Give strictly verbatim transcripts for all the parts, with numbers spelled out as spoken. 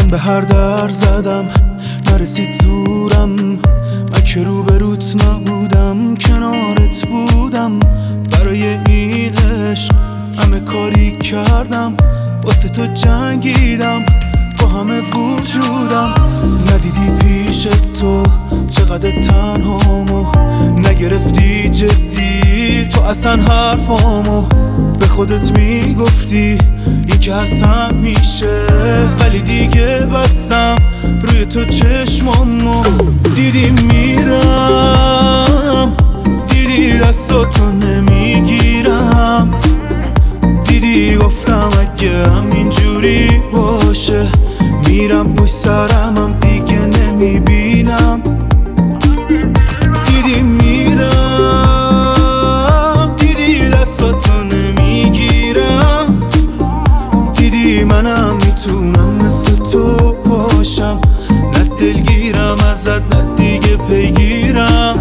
من به هر در زدم نرسید زورم، من که روبروت نبودم کنارت بودم. برای این عشق همه کاری کردم، واسه تو جنگیدم با همه وجودم. ندیدی پیش تو چقدر تنهامو، نگرفتی جدی تو اصلا حرفامو. به خودت میگفتی این که اصلا میشه، ولی دیگه بستم روی تو چشمامو. دیدی میرم، دیدی دستاتو نمیگیرم، دیدی گفتم اگه همینجوری باشه میرم پشت سرمم دیگه نمیبینم. دیدی میرم، دیدی دستاتو نمیگیرم، دیدی منم میتونم مثل تو باشم، نه دلگیرم ازت نه دیگه پیگیرم.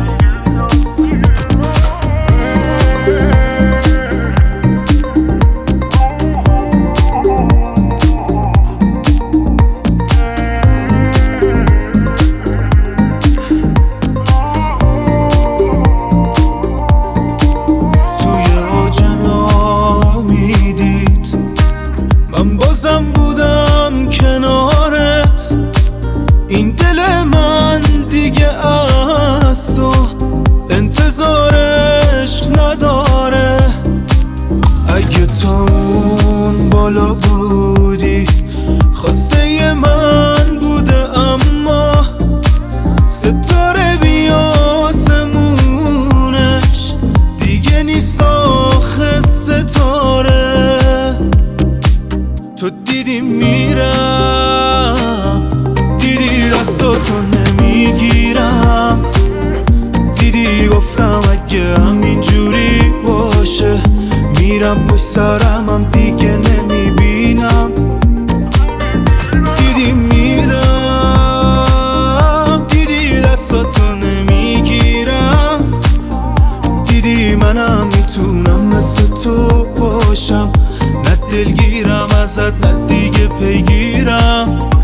بازم بودم کنارت، این دل من دیگه از تو انتظارش نداره. اگه تو اون بالا بودی خواسته من بوده، اما ستاره بی آسمونش دیگه نیست آخه ستاره. تو دیدی میرم، دیدی دستاتو نمیگیرم، دیدی گفتم اگه همینجوری باشه میرم پشت سرمم دیگه نمیبینم. دیدی میرم، دیدی دستاتو نمیگیرم، دیدی منم میتونم مثل تو باشم، نه دلگیرم ازت نه دیگه پیگیرم.